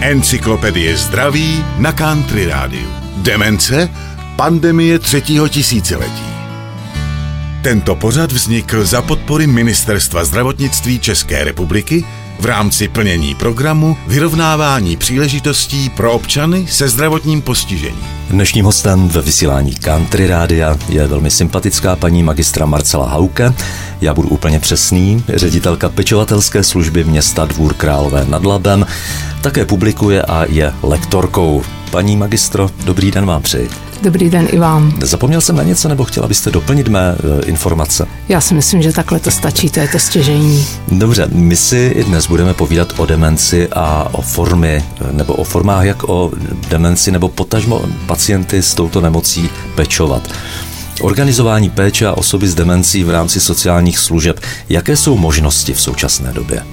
Encyklopedie zdraví na Country Rádiu. Demence? Pandemie 3. tisíciletí. Tento pořad vznikl za podpory Ministerstva zdravotnictví České republiky v rámci plnění programu Vyrovnávání příležitostí pro občany se zdravotním postižením. Dnešním hostem ve vysílání Country Rádia je velmi sympatická paní magistra Marcela Hauke. Já budu úplně přesný, ředitelka pečovatelské služby města Dvůr Králové nad Labem. Také publikuje a je lektorkou. Paní magistro, dobrý den vám přeji. Dobrý den i vám. Zapomněl jsem na něco, nebo chtěla byste doplnit mé informace? Já si myslím, že takhle to stačí, to je to stěžejní. Dobře, my si i dnes budeme povídat o demenci a o formy, nebo o formách, jak o demenci nebo potažmo pacienty s touto nemocí pečovat. Organizování péče a osoby s demencí v rámci sociálních služeb. Jaké jsou možnosti v současné době?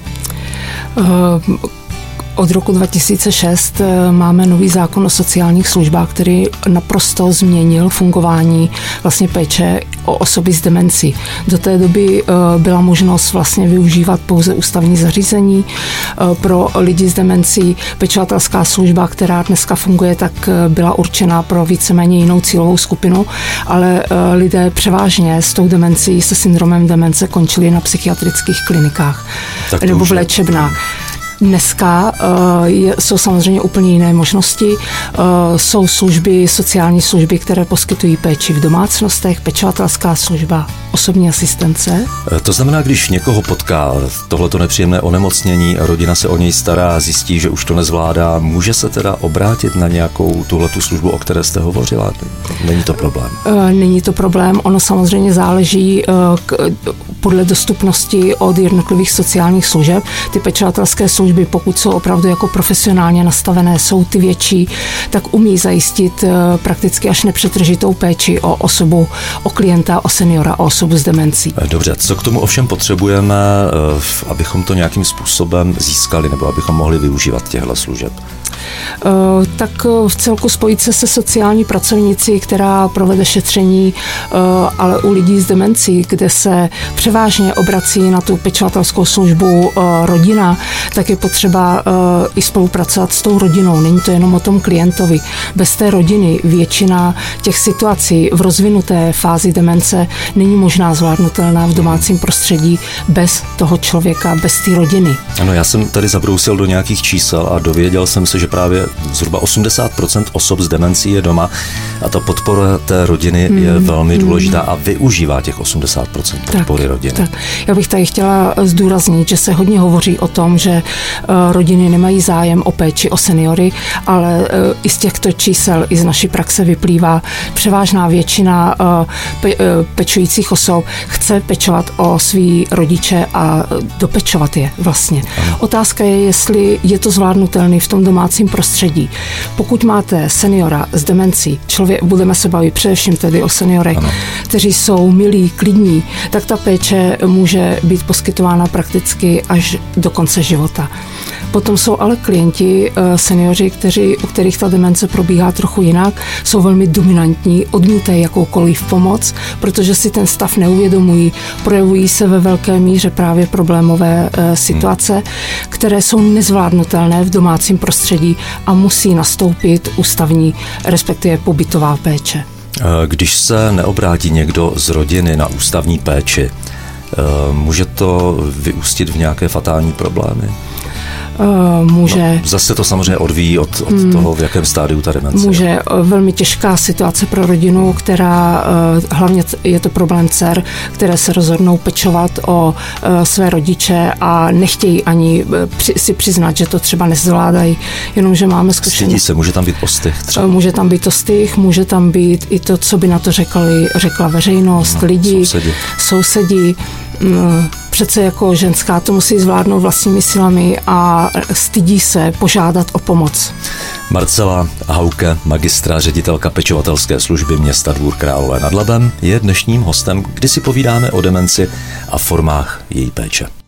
Od roku 2006 máme nový zákon o sociálních službách, který naprosto změnil fungování vlastně péče o osoby s demencí. Do té doby byla možnost vlastně využívat pouze ústavní zařízení pro lidi s demencí. Pečovatelská služba, která dneska funguje, tak byla určena pro víceméně jinou cílovou skupinu, ale lidé převážně s tou demencí, se syndromem demence končili na psychiatrických klinikách nebo v léčebnách. Dneska jsou samozřejmě úplně jiné možnosti. Jsou služby, sociální služby, které poskytují péči v domácnostech, pečovatelská služba, osobní asistence. To znamená, když někoho potká tohleto nepříjemné onemocnění, rodina se o něj stará a zjistí, že už to nezvládá, může se teda obrátit na nějakou tuhletu službu, o které jste hovořila? Není to problém? Není to problém, ono samozřejmě záleží podle dostupnosti od jednotlivých sociálních služeb. Ty pečovatelské služby, pokud jsou opravdu jako profesionálně nastavené, jsou ty větší, tak umí zajistit prakticky až nepřetržitou péči o osobu, o klienta, o seniora, o osobu s demencí. Dobře, co k tomu ovšem potřebujeme, abychom to nějakým způsobem získali nebo abychom mohli využívat těchto služeb? Tak v celku spojit se sociální pracovnici, která provede šetření, ale u lidí s demencí, kde se převážně obrací na tu pečovatelskou službu rodina, tak je potřeba i spolupracovat s tou rodinou. Není to jenom o tom klientovi. Bez té rodiny většina těch situací v rozvinuté fázi demence není možná zvládnutelná v domácím prostředí bez toho člověka, bez té rodiny. Ano, já jsem tady zabrousil do nějakých čísel a dověděl jsem se, že právě zhruba 80% osob s demencí je doma a ta podpora té rodiny je velmi důležitá a využívá těch 80% podpory rodiny. Tak. Já bych tady chtěla zdůraznit, že se hodně hovoří o tom, že rodiny nemají zájem o péči o seniory, ale i z těchto čísel, i z naší praxe vyplývá, převážná většina pečujících osob chce pečovat o svý rodiče a dopečovat je vlastně. Ano. Otázka je, jestli je to zvládnutelný v tom domácím prostředí. Pokud máte seniora s demencí, budeme se bavit především tedy o seniorech, ano, kteří jsou milí, klidní, tak ta péče může být poskytována prakticky až do konce života. Potom jsou ale klienti, seniori, u kterých ta demence probíhá trochu jinak, jsou velmi dominantní, odmítají jakoukoliv pomoc, protože si ten stav neuvědomují, projevují se ve velké míře právě problémové situace, které jsou nezvládnutelné v domácím prostředí a musí nastoupit ústavní, respektive pobytová péče. Když se neobrátí někdo z rodiny na ústavní péči, může to vyústit v nějaké fatální problémy? Může. No, zase to samozřejmě odvíjí od toho, v jakém stádiu ta demence. Může. Velmi těžká situace pro rodinu, která, hlavně je to problém dcer, které se rozhodnou pečovat o své rodiče a nechtějí ani si přiznat, že to třeba nezvládají, jenomže máme zkušenost. Stydí se, může tam být ostych třeba? Může tam být ostych, může tam být i to, co by na to řekla veřejnost, lidi, sousedi. Přece jako ženská to musí zvládnout vlastními silami a stydí se požádat o pomoc. Marcela Hauke, magistra, ředitelka pečovatelské služby města Dvůr Králové nad Labem, je dnešním hostem, kdy si povídáme o demenci a formách její péče.